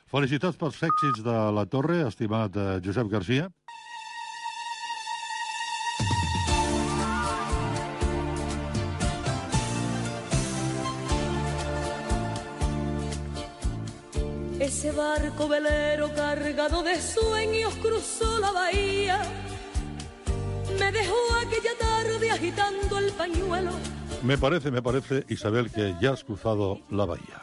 Felicitats pels èxits de la Torre, estimat Josep Garcia. Ese barco velero cargado de sueños cruzó la bahía. Me dejó aquella tarde agitando el pañuelo. Me parece, Isabel, que ya has cruzado la bahía.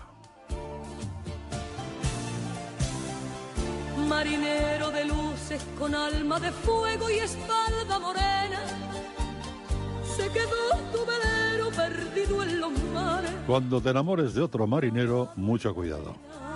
Marinero de luces con alma de fuego y espalda morena, se quedó tu velero perdido en los mares. Cuando te enamores de otro marinero, mucho cuidado.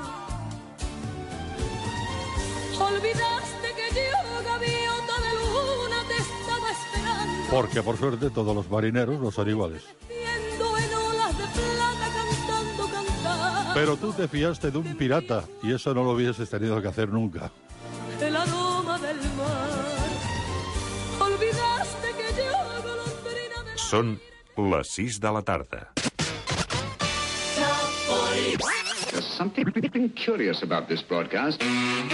Olvidaste que yo, gaviota de luna, te estaba esperando. Porque, por suerte, todos los marineros no son iguales. En olas de plata cantando, cantando. Pero tú te fiaste de un pirata, y eso no lo hubieses tenido que hacer nunca. El aroma del mar. Olvidaste que yo, golondrina de... Són les 6 de la tarda. There's something curious about this broadcast.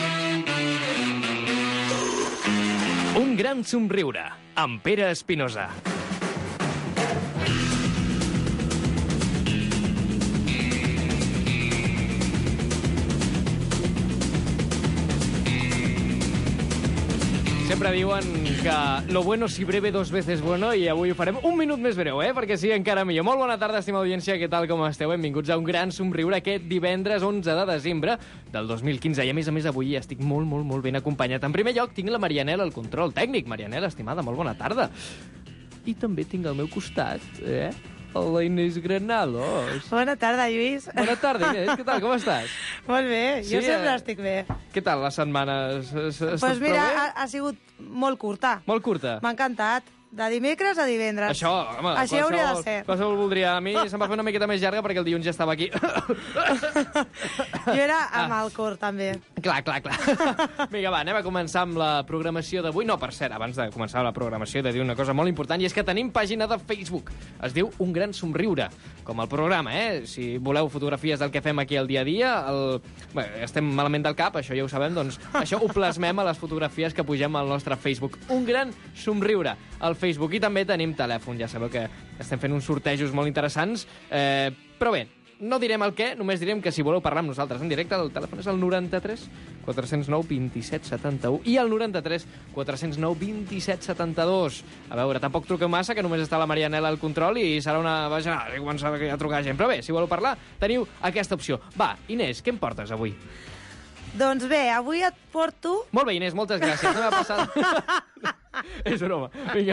Un gran somriure, amb Pere Espinosa. Sempre diuen que lo bueno si breve dos veces bueno, i avui ho farem un minut més breu, perquè sí, encara millor. Molt bona tarda, estimada audiència, què tal, com esteu? Benvinguts a un gran somriure aquest divendres 11 de desembre del 2015. I a més avui estic molt ben acompanyat. En primer lloc, tinc la Marianela al control tècnic. Marianela, estimada, molt bona tarda. I també tinc al meu costat, la Inés Granados. Bona tarda, Lluís. Bona tarda, Inés. Què tal, com estàs? Molt bé, jo sempre estic bé. Què tal la setmana? Doncs mira, ha sigut molt curta. Molt curta? M'ha encantat. De dimecres a divendres. Això, home, així hauria de ser. Qualsevol voldria. A mi se'm va fer una miqueta més llarga perquè el dilluns ja estava aquí. Jo era amb el cor, també. Clar. Vinga, va, anem a començar amb la programació d'avui. No, per cert, abans de començar la programació, he de dir una cosa molt important, i és que tenim pàgina de Facebook. Es diu Un Gran Somriure, com el programa, Si voleu fotografies del que fem aquí al dia a dia, bé, estem malament del cap, això ja ho sabem, doncs això ho plasmem a les fotografies que pugem al nostre Facebook. Un Gran Somriure al Facebook. I també tenim telèfon. Ja sabeu que estem fent uns sortejos molt interessants. Però bé, no direm el què, només direm que si voleu parlar amb nosaltres en directe, el telèfon és el 93 409 27 71 i el 93 409 27 72. A veure, tampoc truqueu massa, que només està la Marianela al control i serà una bajanada i començarà a trucar gent. Però bé, si voleu parlar, teniu aquesta opció. Va, Inés, què em portes avui? Doncs bé, avui et porto... Molt bé, Inés, moltes gràcies. No m'ha passat... És broma. Vinga.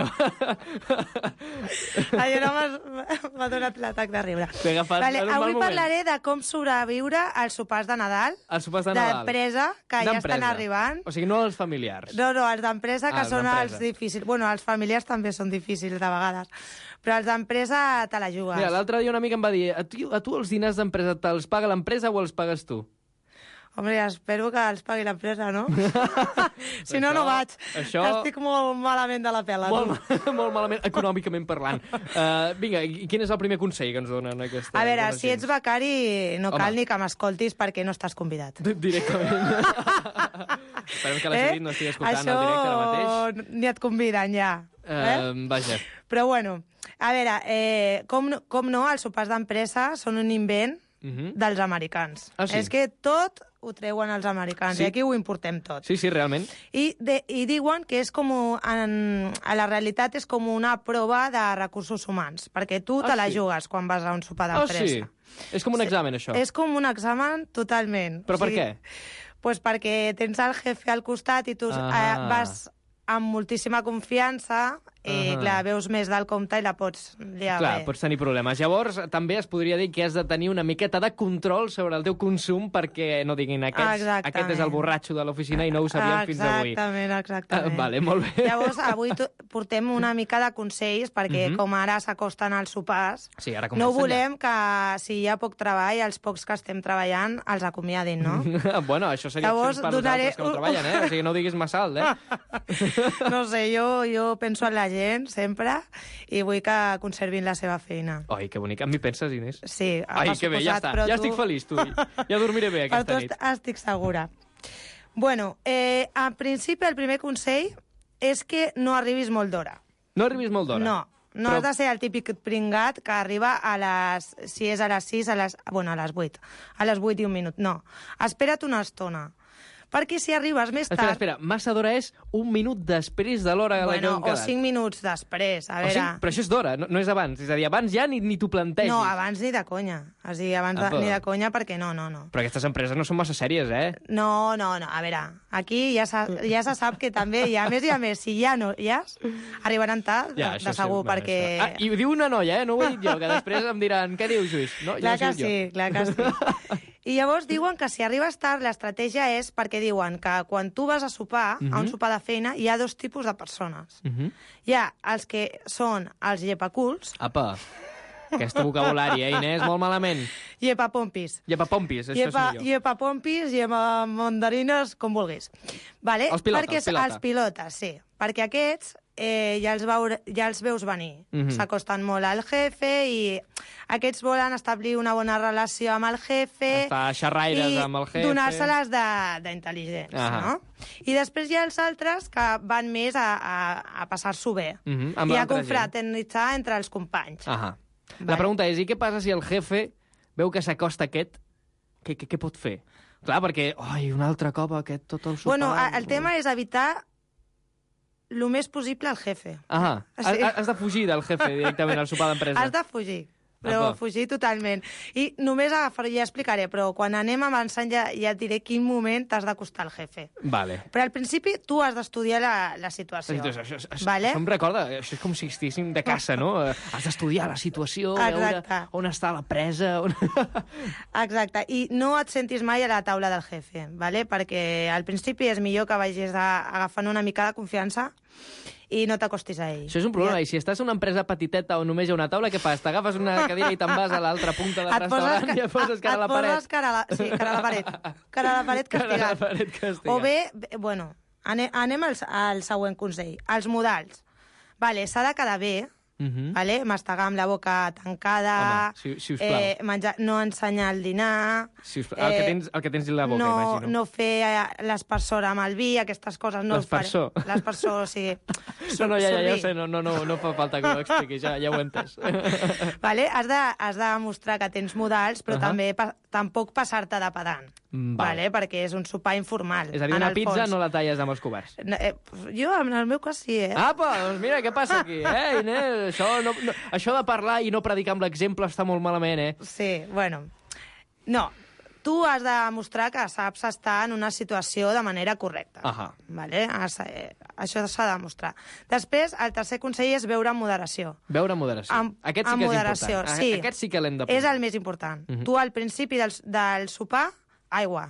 Allò m'ha donat l'atac de riure. T'he agafat en un mal avui moment. Parlaré de com sobreviure als sopars de Nadal. Els sopars de Nadal. D'empresa, que ja estan arribant. O sigui, no els familiars. No, els d'empresa, que són els difícils. Bueno, els familiars també són difícils de vegades. Però els d'empresa te la jugues. Mira, l'altre dia una amiga em va dir, a tu els dinars d'empresa te'ls paga l'empresa o els pagues tu? Home, espero que els pagui l'empresa, no? Si no, no vaig. Estic molt malament de la pela. Molt malament, econòmicament parlant. Vinga, quin és el primer consell que ens donen aquesta... A veure, si ets becari, no cal ni que m'escoltis perquè no estàs convidat. Directament. Esperem que la Judit no estigui escoltant el directe ara mateix. Això ni et conviden, ja. Vaja. Però bueno, a veure, com no, els sopars d'empresa són un invent dels americans. Ah, sí? És que tot ho treuen els americans, sí? I aquí ho importem tot. Sí, realment. I diuen que és com, a la realitat és com una prova de recursos humans, perquè tu te la jugues quan vas a un sopar d'empresa. Sí? És com un examen, això? És com un examen totalment. Però per què? Pues perquè tens el jefe al costat i tu vas amb moltíssima confiança i, clar, veus més del compte i la pots liar bé. Clar, pots tenir problemes. Llavors, també es podria dir que has de tenir una miqueta de control sobre el teu consum perquè no diguin aquest és el borratxo de l'oficina i no ho sabíem fins avui. Exactament. Vale, molt bé. Llavors, avui portem una mica de consells perquè com ara s'acosten els sopars, no volem que si hi ha poc treball, els pocs que estem treballant els acomiadin, no? Bueno, això seria opcions per nosaltres que no treballen, O sigui, no ho diguis massa alt, No sé, jo penso en la gent. gent, sempre, i vull que conservin la seva feina. Ai, que bonic. Amb mi penses, Inés? Sí, ai, que bé, ja està. Ja estic feliç, tu. Ja dormiré bé aquesta nit. Per tu estic segura. Bueno, en principi, el primer consell és que no arribis molt d'hora. No arribis molt d'hora? No. No has de ser el típic pringat que arriba a les... Si és a les 6, a les 8. A les 8 i un minut. No. Espera't una estona. Perquè si arribes més tard... Espera, massa d'hora és un minut després de l'hora a la que hem quedat. O 5 minuts després, a veure... Però això és d'hora, no és abans. És a dir, abans ja ni t'ho plantegis. No, abans ni de conya. És a dir, abans ni de conya perquè no. Però aquestes empreses no són massa sèries, eh? No. A veure, aquí ja se sap que també hi ha més i a més. Si ja no hi has, arribaran tard, de segur, perquè... I ho diu una noia, no ho he dit jo, que després em diran, què dius, Lluís? No, clar que sí. I llavors diuen que si arribes tard, l'estratègia és perquè diuen que quan tu vas a sopar, a un sopar de feina, hi ha dos tipus de persones. Hi ha els que són els llepaculs... Apa, aquest vocabulari, Inés, molt malament. Llepapompis. Llepapompis, això és millor. Llepapompis, llepamandarines, com vulguis. Vale? Els pilotes. Els pilotes, sí. Perquè aquests ja els veus venir. S'acosten molt al jefe i aquests volen establir una bona relació amb el jefe estar xerraires amb el jefe i donar-se-les d'intel·ligents, no? I després hi ha els altres que van més a passar-s'ho bé i a confraternitzar entre els companys. La pregunta és, i què passa si el jefe veu que s'acosta aquest? Què pot fer? Clar, perquè, un altre cop aquest tot el sopar... Bueno, el tema és evitar el més possible el jefe. Has de fugir del jefe directament al sopar d'empresa. Has de fugir, però fugir totalment. I només ja explicaré, però quan anem avançant ja et diré quin moment t'has d'acostar al jefe. Vale. Però al principi tu has d'estudiar la situació. Això em recorda, això és com si estiguéssim de caça, no? Has d'estudiar la situació, veure on està la presa... Exacte, i no et sentis mai a la taula del jefe, vale? Perquè al principi és millor que vagis agafant una mica de confiança i no t'acostis a ell. Això és un problema, i si estàs en una empresa petiteta on només hi ha una taula, què fas? T'agafes una cadira i te'n vas a l'altra punta del restaurant i et poses cara a la paret. Et poses cara a la paret. Cara a la paret castigat. O bé, bueno, anem al següent consell. Els modals. Vale, s'ha de quedar bé, vale? Mastegar amb la boca tancada, home, si us plau. Menjar, no ensenyar el dinar... El que tens a la boca, imagino. No fer l'espersor amb el vi, aquestes coses. L'espersor? L'espersor, sí. No, ja ho sé, no fa falta que ho expliquis, ja ho he entès. Vale? Has de mostrar que tens modals, però també tampoc passar-te de pedant. Vale? Perquè és un sopar informal. És a dir, una pizza no la talles amb els coberts. Jo, en el meu cas, sí, Apa, doncs mira, què passa aquí? Inés, això de parlar i no predicar amb l'exemple està molt malament, Sí, bueno. No, tu has de mostrar que saps estar en una situació de manera correcta. Vale? Això s'ha de mostrar. Després, el tercer consell és beure amb moderació. Beure amb moderació. Aquest sí que és important. Sí. Aquest sí que l'hem de posar. És el més important. Tu, al principi del sopar, aigua,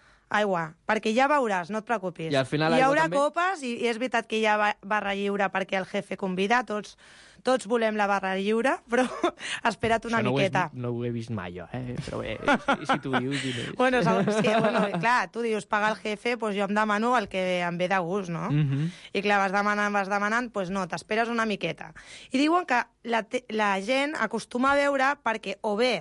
perquè ja veuràs, no et preocupis. I al final hi haurà copes i és veritat que hi ha barra lliure perquè el jefe convida, tots volem la barra lliure, però espera't una miqueta. No ho he vist mai, jo, però bé, si tu dius... Bueno, clar, tu dius, paga el jefe, doncs jo em demano el que em ve de gust, no? I clar, vas demanant, doncs no, t'esperes una miqueta. I diuen que la gent acostuma a beure perquè o bé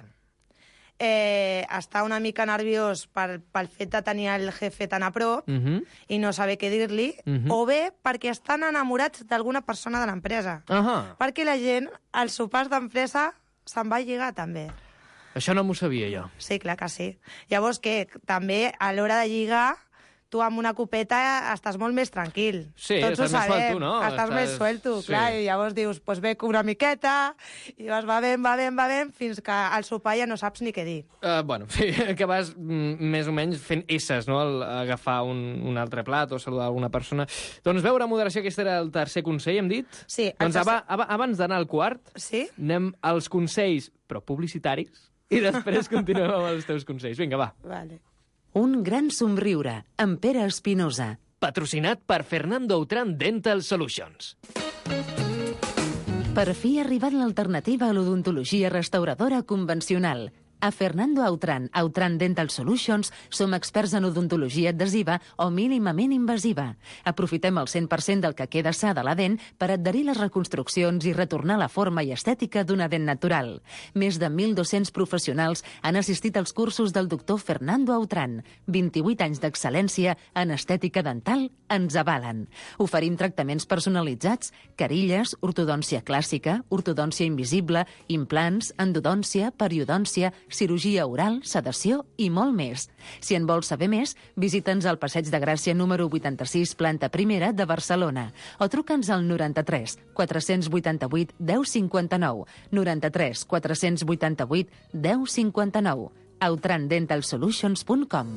està una mica nerviós pel fet de tenir el jefe tan a prop i no saber què dir-li, o bé perquè estan enamorats d'alguna persona de l'empresa. Perquè la gent, als sopars d'empresa, se'n va lligar, també. Això no m'ho sabia, jo. Sí, clar que sí. Llavors, també, a l'hora de lligar, tu amb una copeta estàs molt més tranquil. Sí, estàs més suelto, no? Estàs més suelto, clar, i llavors dius, doncs bec una miqueta, i vas, va ben, fins que al sopar ja no saps ni què dir. Bueno, sí, que vas més o menys fent esses, no?, agafar un altre plat o saludar alguna persona. Doncs veure moderació, aquest era el tercer consell, hem dit? Sí. Doncs abans d'anar al quart, anem als consells, però publicitaris, i després continuem amb els teus consells. Vinga, va. Vale. Un gran somriure, amb Pere Espinosa. Patrocinat per Fernando Outram Dental Solutions. Per fi ha arribat l'alternativa a l'odontologia restauradora convencional. A Fernando Autran Dental Solutions som experts en odontologia adhesiva o mínimament invasiva. Aprofitem el 100% del que queda sa de la dent per adherir les reconstruccions i retornar la forma i estètica d'una dent natural. Més de 1.200 professionals han assistit als cursos del doctor Fernando Autran. 28 anys d'excel·lència en estètica dental ens avalen. Oferim tractaments personalitzats, carilles, ortodòncia clàssica, ortodòncia invisible, implants, endodòncia, periodòncia, cirurgia oral, sedació i molt més. Si en vols saber més, visita'ns al Passeig de Gràcia número 86, planta primera de Barcelona, o truca'ns al 93 488 1059, 93 488 1059, autrandentalsolutions.com.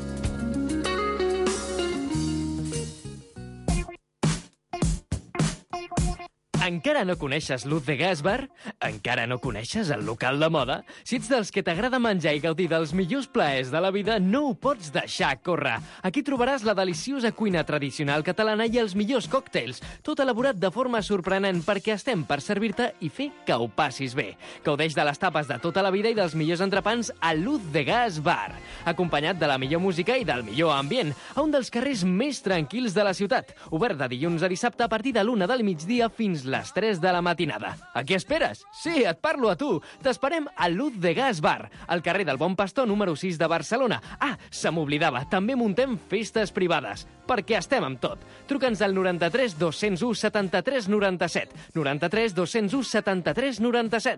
Encara no coneixes Luz de Gas Bar? Encara no coneixes el local de moda? Si ets dels que t'agrada menjar i gaudir dels millors plaers de la vida, no ho pots deixar córrer. Aquí trobaràs la deliciosa cuina tradicional catalana i els millors còctels, tot elaborat de forma sorprenent perquè estem per servir-te i fer que ho passis bé. Gaudeix de les tapes de tota la vida i dels millors entrepans a Luz de Gas Bar, acompanyat de la millor música i del millor ambient, a un dels carrers més tranquils de la ciutat, obert de dilluns a dissabte a partir de l'1 del migdia fins les 3 de la matinada. A què esperes? Sí, et parlo a tu. T'esperem a Luz de Gas Bar, al carrer del Bon Pastor número 6 de Barcelona. Ah, se m'oblidava, també muntem festes privades, perquè estem amb tot. Truca'ns al 93 201 73 97. 93 201 73 97.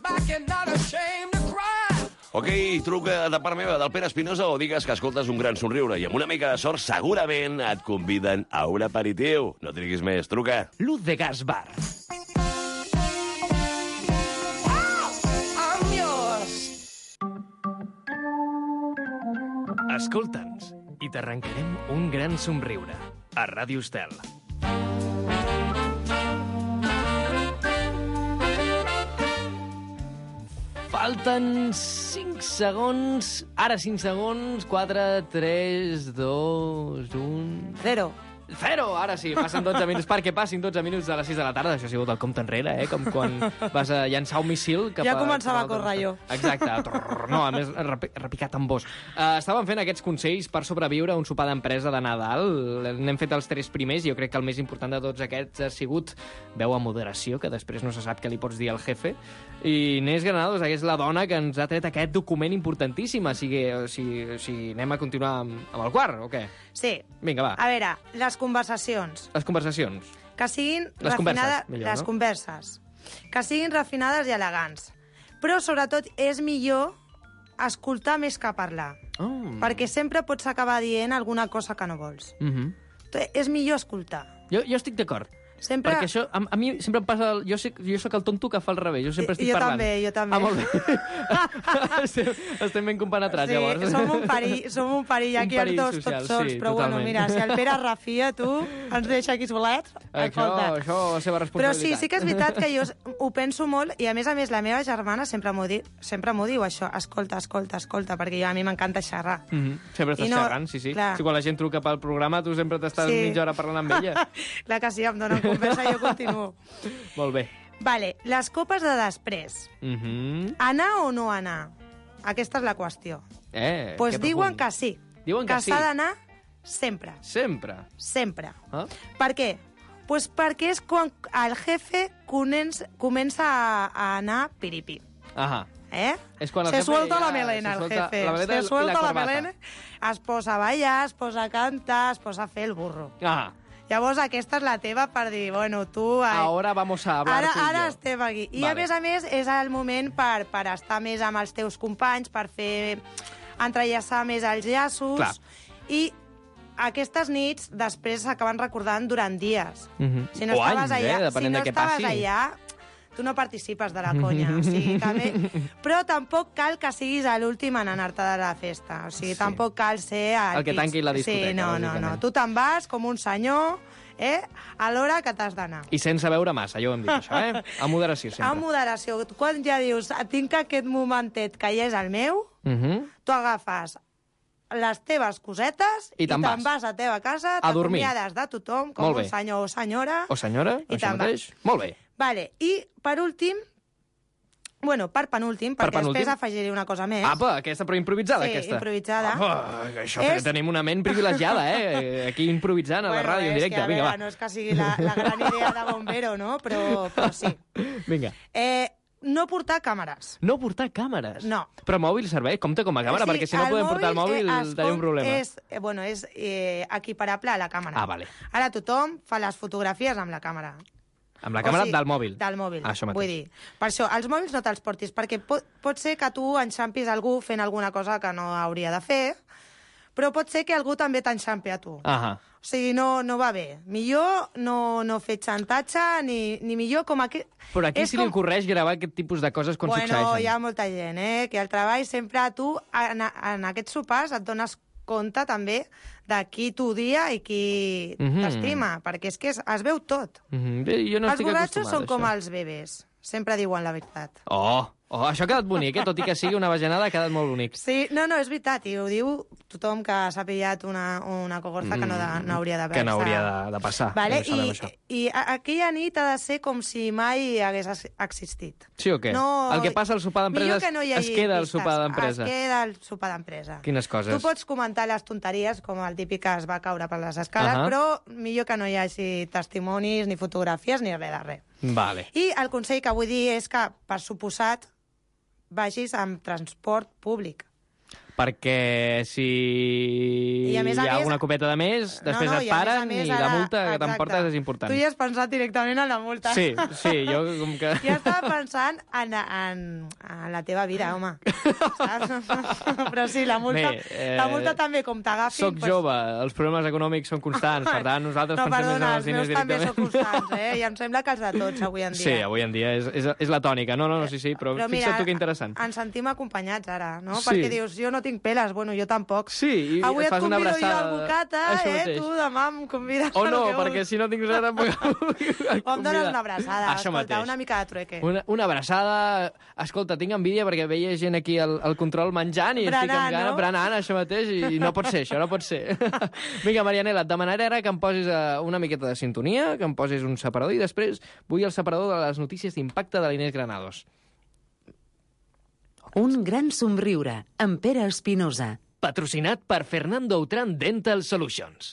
Ok, truca de part meva del Pere Espinosa o digues que escoltes un gran somriure i amb una mica de sort segurament et conviden a un aperitiu. No triguis més, truca. Luz de Gas Bar. Escolta'ns i t'arrencarem un gran somriure a Ràdio Estel. Falten 5 segons. Ara 5 segons. 4, 3, 2, 1... 0. Ara sí, passen 12 minuts. Perquè passin 12 minuts de les 6 de la tarda. Això ha sigut el compte enrere, com quan vas a llançar un missil cap ja començava a córrer jo. Exacte. No, a més, repicat amb vos. Estàvem fent aquests consells per sobreviure a un sopar d'empresa de Nadal. N'hem fet els 3 primers i jo crec que el més important de tots aquests ha sigut veu a moderació, que després no se sap què li pots dir al jefe. I Inés Granados, que és la dona que ens ha tret aquest document importantíssim. Si anem a continuar amb el quart, o què? Sí. Vinga, va. A veure, les conversacions. Les conversacions. Que siguin les refinades... Converses, millor, les no? converses. Que siguin refinades i elegants. Però, sobretot, és millor escoltar més que parlar. Oh. Perquè sempre pots acabar dient alguna cosa que no vols. És millor escoltar. Jo estic d'acord. Sempre... Perquè això, a mi sempre em passa... Jo soc el tonto que fa al revés, jo sempre estic parlant. Jo també. Ah, molt bé. estem ben compenetrats, sí, llavors. Som un perill aquí els dos social, tots sols, sí, però totalment. bueno, mira, si el Pere refia, tu ens deixa aquí solets. Això és la seva responsabilitat. Però sí que és veritat que jo ho penso molt i a més la meva germana sempre m'ho diu això, escolta, perquè a mi m'encanta xerrar. Sempre estàs xerrant, sí. Clar. Si quan la gent truca pel programa tu sempre t'estàs mitja hora parlant amb ella. Clar que sí, em donen conversa i jo continuo. Molt bé. Vale, les copes de després. Anar o no anar? Aquesta és la qüestió. Pues diuen que sí. Diuen que sí. s'ha d'anar sempre. Sempre? Ah? Per què? Pues perquè és quan el jefe comença a anar piripi. Ahà. Se suelta la melena, el jefe. Se suelta la melena, es posa a ballar, es posa a cantar, es posa a fer el burro. Ahà. Llavors, aquesta és la teva per dir, bueno, tu... Ahora vamos a hablar tú y yo. Ara estem aquí. I vale. A més, és el moment per estar més amb els teus companys, per fer entrellaçar més els llaços. Clar. I aquestes nits després s'acaben recordant durant dies. Si no o estaves anys, allà, depenent de què passi. Allà, tu no participes de la conya. O sigui, però tampoc cal que siguis l'últim en anar-te de la festa. O sigui, tampoc cal ser... El que tanqui la discoteca. Sí, no. Tu te'n vas com un senyor, a l'hora que t'has d'anar. I sense veure massa, ja ho hem dit, això, A moderació, sempre. A moderació. Quan ja dius, tinc aquest momentet que ja és el meu, tu agafes les teves cosetes i te'n vas a teva casa, t'acomiades de tothom, com un senyor o senyora. O senyora, i això mateix. Molt bé. Vale. I, per últim, Bueno, per penúltim, perquè després afegiré una cosa més. Apa, aquesta, però improvisada, sí, aquesta. Sí, improvisada. Apa, això tenim una ment privilegiada, Aquí improvisant a la ràdio en directe. Vinga, va. No és que sigui la gran idea de bombero, no? Però sí. Vinga. No portar càmeres. No portar càmeres? No. Però el mòbil serveix? Compte com a càmera, perquè si no podem portar el mòbil tenim un problema. És equiparable a la càmera. Ah, vale. Ara tothom fa les fotografies amb la càmera. Amb la càmera del mòbil? Del mòbil. Això mateix. Vull dir, per això, els mòbils no te'ls portis, perquè pot ser que tu enxampis algú fent alguna cosa que no hauria de fer, però pot ser que algú també t'enxampi a tu. O sigui, no va bé. Millor no fer xantatge, ni millor com aquest... Però aquí li ocorreix gravar aquest tipus de coses quan succeeixen. Bueno, hi ha molta gent, que al treball sempre tu, en aquests sopars, et dones compte també de qui t'odia i qui t'estima, perquè és que es veu tot. Jo no els borratxos són com els bebès, sempre diuen la veritat. Això ha quedat bonic, tot i que sigui una bajanada, ha quedat molt bonic. Sí, no, és veritat, i ho diu tothom que s'ha pillat una cogorza que no hauria d'haver. Que no hauria de passar. Vale? I aquella nit ha de ser com si mai hagués existit. Sí o què? El que passa al sopar d'empresa es queda al sopar d'empresa. Es queda al sopar d'empresa. Quines coses? Tu pots comentar les tonteries, com el típic que es va caure per les escales, però millor que no hi hagi testimonis, ni fotografies, ni res de res. Vale. I el consell que vull dir és que, per suposat, vagis amb transport públic. Perquè si hi ha alguna copeta de més, després et paren i la multa que t'emportes és important. Tu ja has pensat directament en la multa. Sí, jo com que... Ja estava pensant en la teva vida, home. Però sí, la multa també, com t'agafin... Soc jove, els problemes econòmics són constants, per tant, nosaltres pensem més en els diners directament. No, perdona, els meus també són constants, i em sembla que els de tots, avui en dia. Sí, avui en dia és la tònica. No, sí, però fixa't tu que interessant. Ens sentim acompanyats ara, no? Perquè dius, jo no tinc peles, bueno, jo tampoc. Sí, i avui fas una abraçada. Avui et convido jo al bocata, tu demà em convides o no, perquè si no tinc res tampoc... O em dones una abraçada, escolta, una mica de trueque. Una abraçada... Escolta, tinc envidia perquè veia gent aquí al control menjant i estic amb gana, berenant, això mateix, i no pot ser, això no pot ser. Vinga, Marianela, et demanaré ara que em posis una miqueta de sintonia, que em posis un separador, i després vull el separador de les notícies d'impacte de l'Inés Granados. Un gran somriure, amb Pere Espinosa. Patrocinat per Fernando Autran Dental Solutions.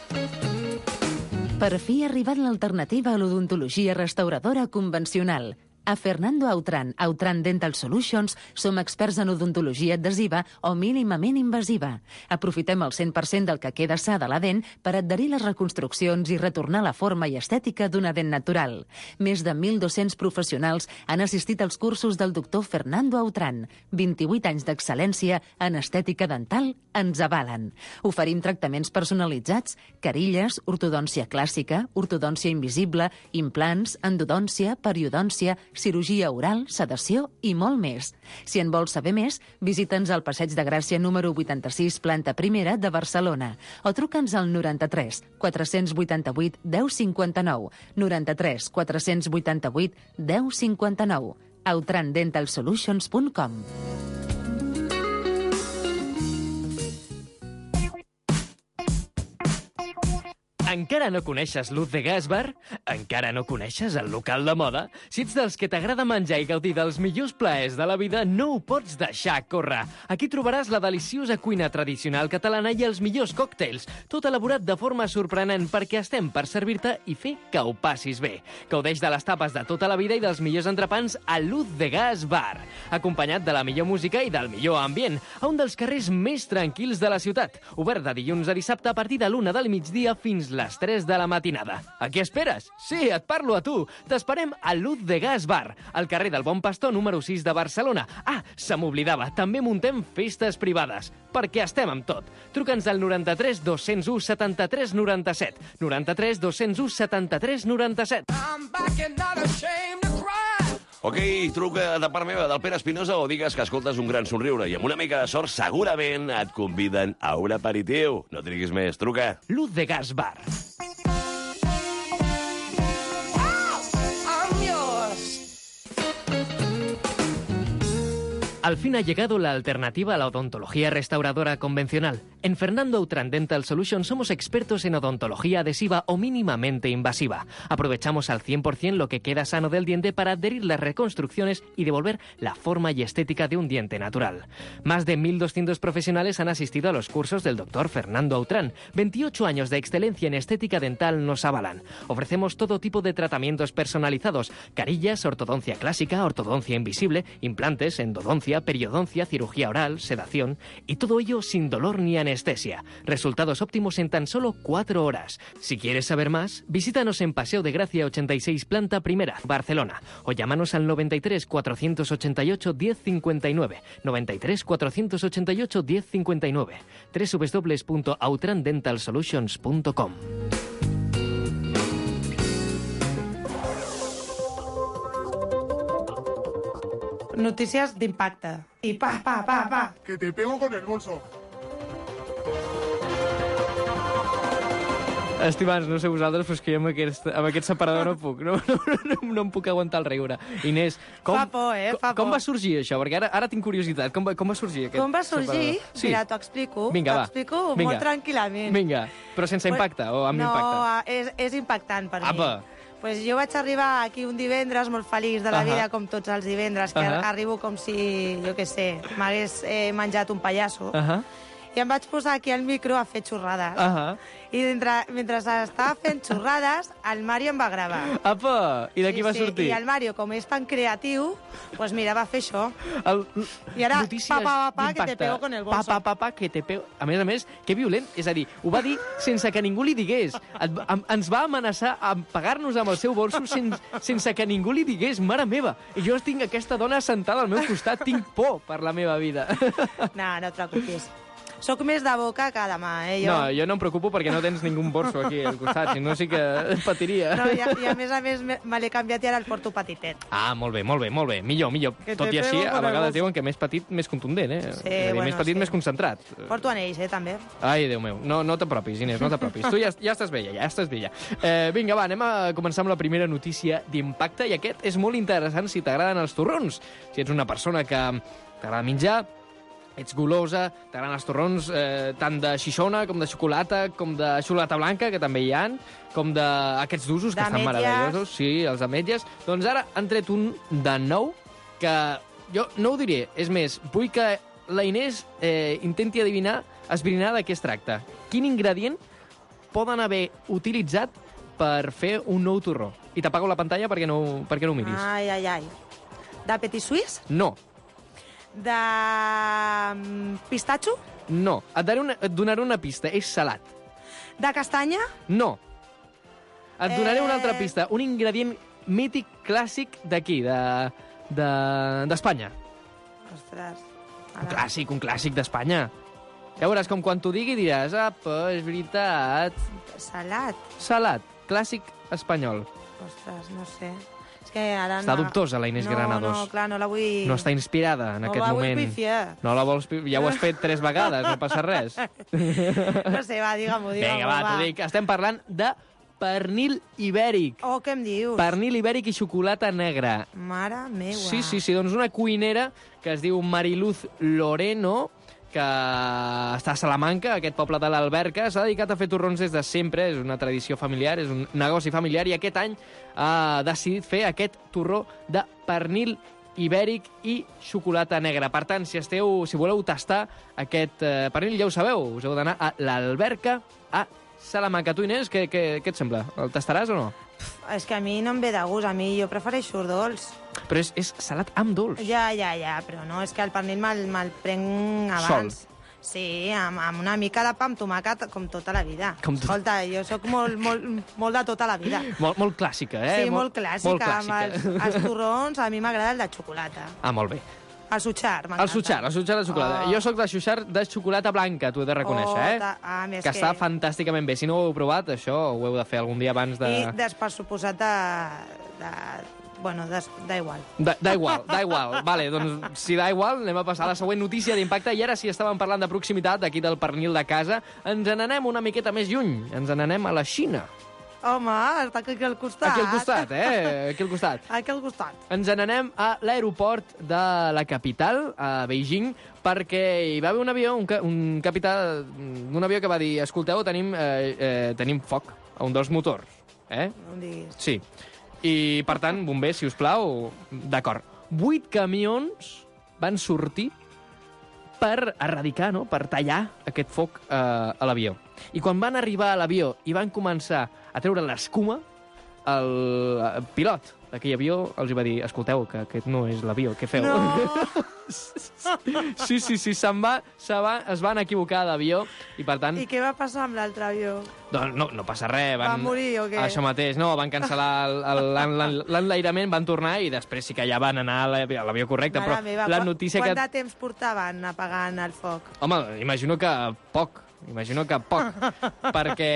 Per fi ha arribat l'alternativa a l'odontologia restauradora convencional. A Fernando Autran Dental Solutions som experts en odontologia adhesiva o mínimament invasiva. Aprofitem el 100% del que queda sa de la dent per adherir les reconstruccions i retornar la forma i estètica d'una dent natural. Més de 1.200 professionals han assistit als cursos del doctor Fernando Autran. 28 anys d'excel·lència en estètica dental ens avalen. Oferim tractaments personalitzats, carilles, ortodòncia clàssica, ortodòncia invisible, implants, endodòncia, periodòncia, cirurgia oral, sedació i molt més. Si en vols saber més, visita'ns al Passeig de Gràcia número 86, planta primera de Barcelona, o truca'ns al 93 488 1059, 93 488 1059, autrandentalsolutions.com. Encara no coneixes Luz de Gas Bar? Encara no coneixes el local de moda? Si ets dels que t'agrada menjar i gaudir dels millors plaers de la vida, no ho pots deixar córrer. Aquí trobaràs la deliciosa cuina tradicional catalana i els millors còctels, tot elaborat de forma sorprenent perquè estem per servir-te i fer que ho passis bé. Gaudeix de les tapes de tota la vida i dels millors entrepans a Luz de Gas Bar, acompanyat de la millor música i del millor ambient, a un dels carrers més tranquils de la ciutat, obert de dilluns a dissabte a partir de l'1 del migdia fins les 3 de la matinada. A què esperes? Sí, et parlo a tu. T'esperem a Luz de Gas Bar, al carrer del Bon Pastor número 6 de Barcelona. Se m'oblidava, també muntem festes privades, perquè estem amb tot. Truca'ns al 93 201 73 97. 93 201 73 97. Ok, truca de part meva, del Pere Espinosa, o digues que escoltes un gran somriure i amb una mica de sort segurament et conviden a un aperitiu. No triguis més, truca. Luz de Gas Bar. Al fin ha llegado la alternativa a la odontología restauradora convencional. En Fernando Autran Dental Solutions somos expertos en odontología adhesiva o mínimamente invasiva. Aprovechamos al 100% lo que queda sano del diente para adherir las reconstrucciones y devolver la forma y estética de un diente natural. Más de 1.200 profesionales han asistido a los cursos del doctor Fernando Autran. 28 años de excelencia en estética dental nos avalan. Ofrecemos todo tipo de tratamientos personalizados: carillas, ortodoncia clásica, ortodoncia invisible, implantes, endodoncia, periodoncia, cirugía oral, sedación, y todo ello sin dolor ni anestesia. Resultados óptimos en tan solo 4 horas. Si quieres saber más, visítanos en Paseo de Gracia 86, planta primera, Barcelona, o llámanos al 93 488 1059, 93 488 1059, www.autrandentalsolutions.com. Notícies d'impacte. I pa. Que te pego con el bolso. Estimants, no sé vosaltres, però és que jo amb aquest separador no puc. No em puc aguantar el riure. Inés, Fa por. Com va sorgir això? Perquè ara tinc curiositat. Com va sorgir aquest separador? Com va sorgir? Sí. Mira, t'ho explico. Vinga, va. T'ho explico molt tranquil·lament. Vinga, però sense impacte o amb impacte? No, és impactant per mi. Apa! Pues jo vaig arribar aquí un divendres molt feliç de la vida, com tots els divendres, que arribo com si, jo què sé, m'hagués menjat un pallasso. I em vaig posar aquí al micro a fer xorrades. I mentre estava fent xorrades, el Mario em va gravar. Apa! I d'aquí va sortir? I el Mario, com és tan creatiu, doncs mira, va fer això. I ara, pa, que te pego con el bolso. Pa, que te pego... A més, que violent. És a dir, ho va dir sense que ningú li digués. Ens va amenaçar a pegar-nos amb el seu bolso sense que ningú li digués. Mare meva! I jo tinc aquesta dona sentada al meu costat. Tinc por per la meva vida. No et preocupis. Soc més de boca que de mà, jo. No, jo no em preocupo perquè no tens ningú bolso aquí al costat, si no sí que patiria. No, i a més me l'he canviat i ara el porto petitet. Ah, molt bé. Millor. Tot i així, a vegades diuen que més petit, més contundent, eh? Sí, més petit, més concentrat. Porto anells, també. Ai, Déu meu, no t'apropis, Inés, no t'apropis. Tu ja estàs vella, Vinga, va, anem a començar amb la primera notícia d'impacte, i aquest és molt interessant si t'agraden els torrons. Si ets una persona que t'agrada menjar, ets golosa, t'agraden els torrons tant de xixona com de xocolata, com de xocolata blanca, que també hi ha, com d'aquests d'usos, que estan meravellosos. Sí, els ametlles. Doncs ara han tret un de nou, que jo no ho diré. És més, vull que la Inés intenti esbrinar de què es tracta. Quin ingredient poden haver utilitzat per fer un nou torró? I t'apago la pantalla perquè no ho miris. Ai. De petit suís? No. De pistatxo? No. Et donaré una pista. És salat. De castanya? No. Et donaré una altra pista. Un ingredient mític clàssic d'aquí, d'Espanya. Ostres. Un clàssic d'Espanya. Ja veuràs com quan t'ho digui diràs, apa, és veritat. Salat. Clàssic espanyol. Ostres, no sé. Està dubtosa la Inés Granados. No, clar, no la vull... No està inspirada en aquest moment. No la vull pifiar. No la vols pifiar. Ja ho has fet 3 vegades, no passa res. No sé, va, digue-m'ho. Vinga, va, t'ho dic. Estem parlant de pernil ibèric. Oh, què em dius? Pernil ibèric i xocolata negra. Mare meua. Sí, doncs una cuinera que es diu Mariluz Loreno, que està a Salamanca, aquest poble de l'Alberca, s'ha dedicat a fer torrons des de sempre, és una tradició familiar, és un negoci familiar, i aquest any ha decidit fer aquest torró de pernil ibèric i xocolata negra. Per tant, si voleu tastar aquest pernil, ja ho sabeu, us heu d'anar a l'Alberca, a Salamanca. Tu, Inés, què et sembla? El tastaràs o no? És que a mi no em ve de gust, a mi jo prefereixo dolç. Però és salat amb dolç. Ja, però no, és que el pernil me'l prenc abans. Sol. Sí, amb una mica de pa amb tomàquet, com tota la vida. Escolta, jo sóc molt de tota la vida. Molt clàssica, eh? Sí, molt clàssica. Amb els torrons, a mi m'agrada el de xocolata. Ah, molt bé. El sutxar, m'encanta. El sutxar de xocolata. Jo sóc de sutxar de xocolata blanca, t'ho he de reconèixer, que està fantàsticament bé. Si no ho heu provat, això ho heu de fer algun dia abans de... I per suposat Bueno, da igual. Da igual. Vale, doncs si da igual, anem a passar a la següent notícia d'impacte. I ara, si estàvem parlant de proximitat, aquí del pernil de casa, ens n'anem una miqueta més lluny. Ens n'anem a la Xina. Home, està aquí al costat. Aquí al costat, Aquí al costat. Aquí al costat. Ens n'anem a l'aeroport de la capital, a Beijing, perquè hi va haver un avió, un capità d'un avió que va dir: escolteu, tenim foc a un dels motors. No em diguis. Sí. I, per tant, bombers, si us plau, d'acord. 8 camions van sortir per erradicar, no?, per tallar aquest foc a l'avió. I quan van arribar a l'avió i van començar a treure l'escuma, el pilot d'aquell avió els va dir: escolteu, que aquest no és l'avió, què feu? No! Sí, es van equivocar d'avió i, per tant... I què va passar amb l'altre avió? Doncs no passa res. Va morir o què? Això mateix, no, van cancel·lar l'enlairament, van tornar i després sí que ja van anar a l'avió correcte, però la notícia Quant de temps portaven apagant el foc? Home, imagino que poc, perquè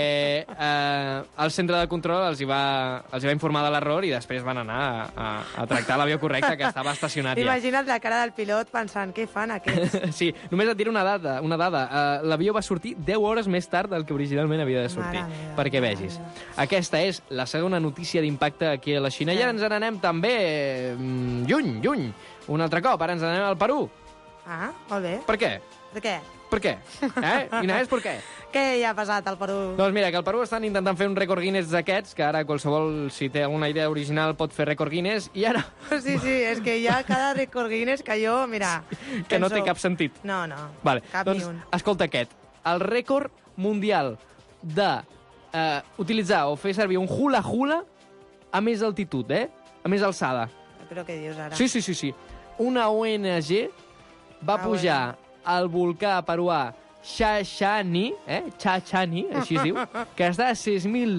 el centre de control els hi va informar de l'error i després van anar a tractar l'avió correcte, que estava estacionat ja. Imagina't la cara del pilot pensant: què fan aquests? Sí, només et diré una dada. L'avió va sortir 10 hores més tard del que originalment havia de sortir, perquè vegis. Aquesta és la segona notícia d'impacte aquí a la Xina. I ara ens n'anem també lluny, un altre cop. Ara ens n'anem al Perú. Ah, molt bé. Per què? Per què? Quina és per què? Què hi ha passat al Perú? Doncs mira, que al Perú estan intentant fer un rècord Guinness d'aquests, que ara qualsevol, si té alguna idea original, pot fer rècord Guinness, i ara... Sí, és que hi ha cada rècord Guinness que jo, mira... Que no té cap sentit. No, vale. Cap doncs, ni un. Escolta aquest. El rècord mundial de utilitzar o fer servir un hula-hula a més altitud, a més alçada. Però què dius ara? Sí. Una ONG va pujar al volcà peruà Chachani, així es diu, que està a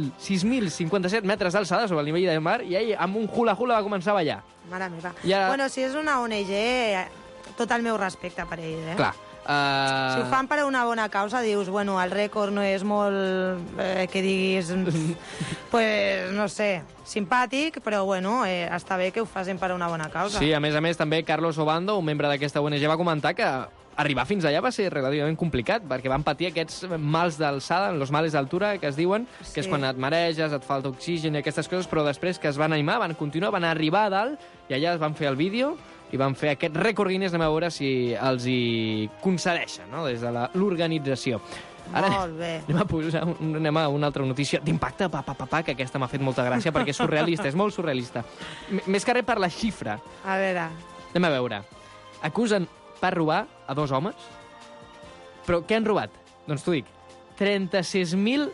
6.057 metres d'alçada sobre el nivell del mar, i ell amb un hula-hula va començar a ballar. Mare meva. Ja... Bueno, si és una ONG, tot el meu respecte per ell, Clar. Si ho fan per una bona causa, dius, bueno, el rècord no és molt, que diguis, pues, no sé, simpàtic, però, bueno, està bé que ho facin per una bona causa. Sí, a més, també, Carlos Obando, un membre d'aquesta ONG, va comentar que arribar fins allà va ser relativament complicat, perquè van patir aquests mals d'alçada, los males d'altura, que es diuen, que és quan et mareges, et falta oxigen i aquestes coses, però després que es van animar, van continuar, van arribar a dalt, i allà es van fer el vídeo i van fer aquest rècord Guinness, anem a veure si els hi concedeixen, no?, des de l'organització. Ara molt bé. Anem a una altra notícia d'impacte, que aquesta m'ha fet molta gràcia, perquè és surrealista, és molt surrealista. Més que res per la xifra. A veure. Anem a veure. Acusen per robar a 2 homes. Però què han robat? Doncs t'ho dic. 36.000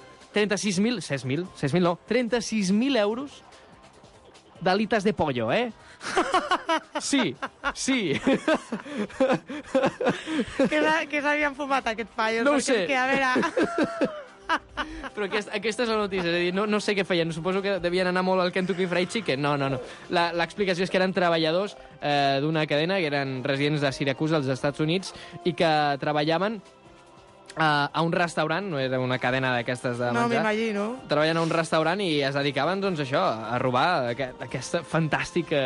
euros d'alitas de pollo, Sí. Què s'havien fumat aquest paio? No ho sé. És que, a veure... Però aquesta és la notícia, és a dir, no sé què feien, suposo que devien anar molt al Kentucky Fried Chicken, no. L'explicació és que eren treballadors d'una cadena, que eren residents de Syracuse, als Estats Units, i que treballaven a un restaurant, no era una cadena d'aquestes de menjar. No, m'imagino. Treballen a un restaurant i es dedicaven, doncs, això, a robar aquesta fantàstica...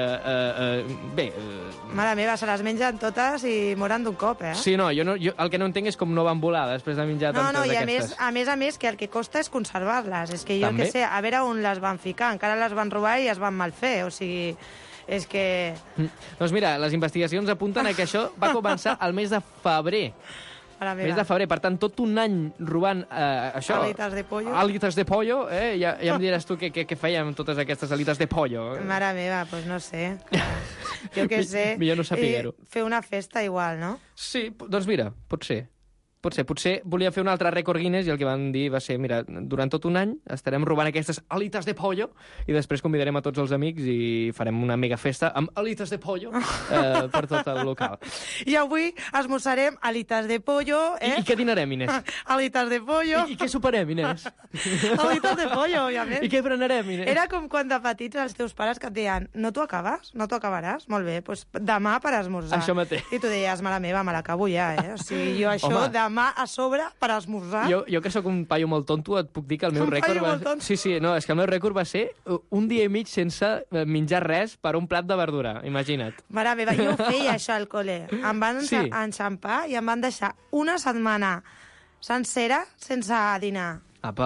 Mare meva, se les mengen totes i moren d'un cop, Sí, no, jo el que no entenc és com no van volar després de menjar tantes d'aquestes. I a més, que el que costa és conservar-les. És que jo què sé, a veure on les van ficar. Encara les van robar i es van malfer, o sigui... És que... Doncs mira, les investigacions apunten a que això va començar al mes de febrer. Mes de febrer, per tant, tot un any robant això... Alitas de pollo. Alitas de pollo, ja em diràs tu què feien amb totes aquestes alitas de pollo. Mare meva, doncs no sé. Jo què sé. Millor no saber-ho. Fer una festa igual, no? Sí, doncs mira, potser volia fer un altre rècord Guinness i el que van dir va ser, mira, durant tot un any estarem robant aquestes alitas de pollo i després convidarem a tots els amics i farem una mega festa amb alitas de pollo per tot el local. I avui esmorzarem alitas de pollo, I què dinarem, Inés? Alitas de pollo. I què soparem, Inés? Alitas de pollo, òbviament. I què berenarem, Inés? Era com quan de petits els teus pares que et deien: no t'ho acabes? No t'ho acabaràs? Molt bé, doncs demà per esmorzar. Això mateix. I tu deies: mare meva, me l'acabo ja, O sigui, jo això demà a sobre per esmorzar. Jo que sóc un paio molt tonto, et puc dir que el meu rècord va... Sí, no, és que el meu rècord va ser un dia i mig sense menjar res per un plat de verdura, imagina't. Mare meva, jo feia això al col·le. Em van enxampar i em van deixar una setmana sencera sense dinar. Apa.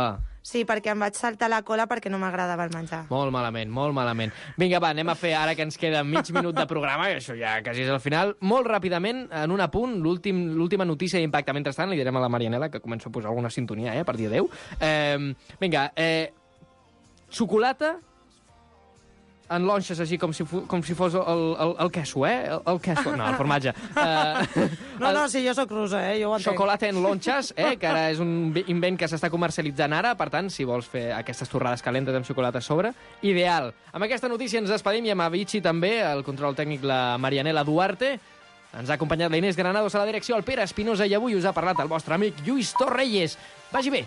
Sí, perquè em vaig saltar la cola perquè no m'agradava el menjar. Molt malament, molt malament. Vinga, va, anem a fer, ara que ens queda mig minut de programa, que això ja quasi és al final, molt ràpidament, en un apunt, l'última notícia d'impacte. Mentrestant, li direm a la Marianela que començo a posar alguna sintonia, a partir de 10. Vinga, xocolata en lonxes, així, com si fos el queso, el queso, no, el formatge. No, sí, jo soc rusa, jo ho entenc. Xocolata en lonxes, que ara és un invent que s'està comercialitzant ara, per tant, si vols fer aquestes torrades calentes amb xocolata a sobre, ideal. Amb aquesta notícia ens despedim i amb Avicii també, el control tècnic la Marianela Duarte. Ens ha acompanyat la Inés Granados a la direcció, el Pere Espinosa, i avui us ha parlat el vostre amic Lluís Torrelles. Vagi bé.